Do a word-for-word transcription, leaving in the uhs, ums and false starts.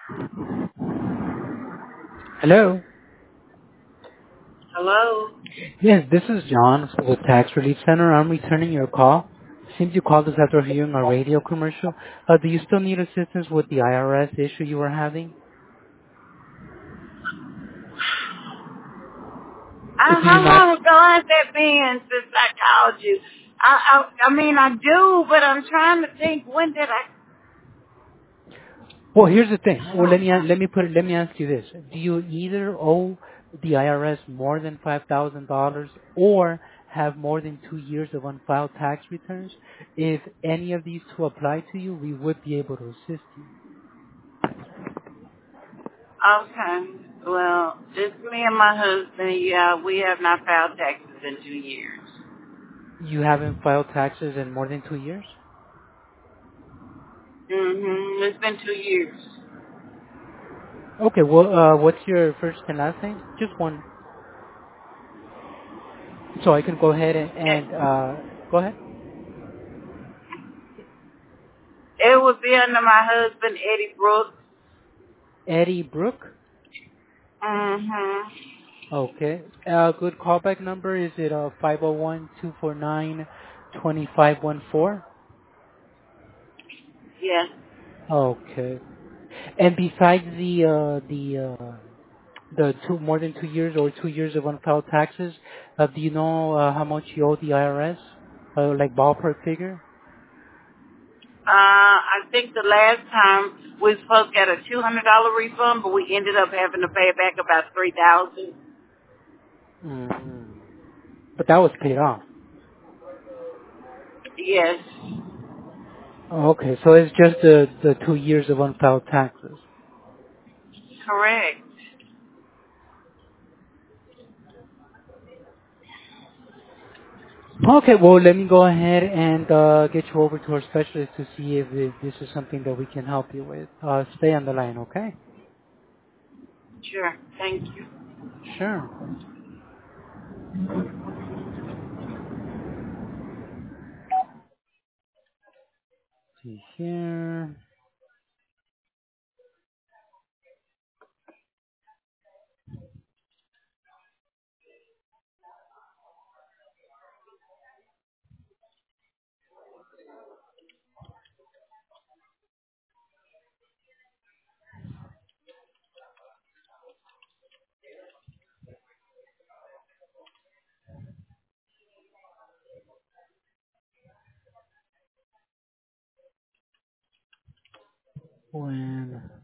Hello. Hello? Yes, this is John with Tax Relief Center. I'm returning your call. Seems you called us after hearing our radio commercial. Uh, do you still need assistance with the I R S issue you were having? I, Do you how not? long ago has that been since I called you? I, I, I mean, I do, but I'm trying to think, when did I? Well, here's the thing. I Well, let don't me know. let me put it, let me ask you this: do you either owe the I R S more than five thousand dollars, or have more than two years of unfiled tax returns? If any of these two apply to you, we would be able to assist you. Okay. Well, just me and my husband, yeah, we have not filed taxes in two years. You haven't filed taxes in more than two years? Mm-hmm. It's been two years. Okay, well, uh, what's your first and last name? Just one. So I can go ahead and, It, and uh, go ahead. it would be under my husband, Eddie Brooks. Eddie Brook. Mm-hmm. Okay. Uh, good callback number. Is it uh, five oh one, two four nine, two five one four? Yes. Okay. And besides the, uh, the, uh, the two, more than two years or two years of unfiled taxes, uh, do you know uh, how much you owe the I R S? Uh, like ballpark figure? Uh, I think the last time we were supposed to get a two hundred dollar refund, but we ended up having to pay back about three thousand. mm But that was paid off. Yes, Okay, so it's just the, the two years of unfiled taxes. correct. Okay, well, let me go ahead and uh, get you over to our specialist to see if, if this is something that we can help you with. Uh, stay on the line, okay? Sure. Thank you. Sure. See here. When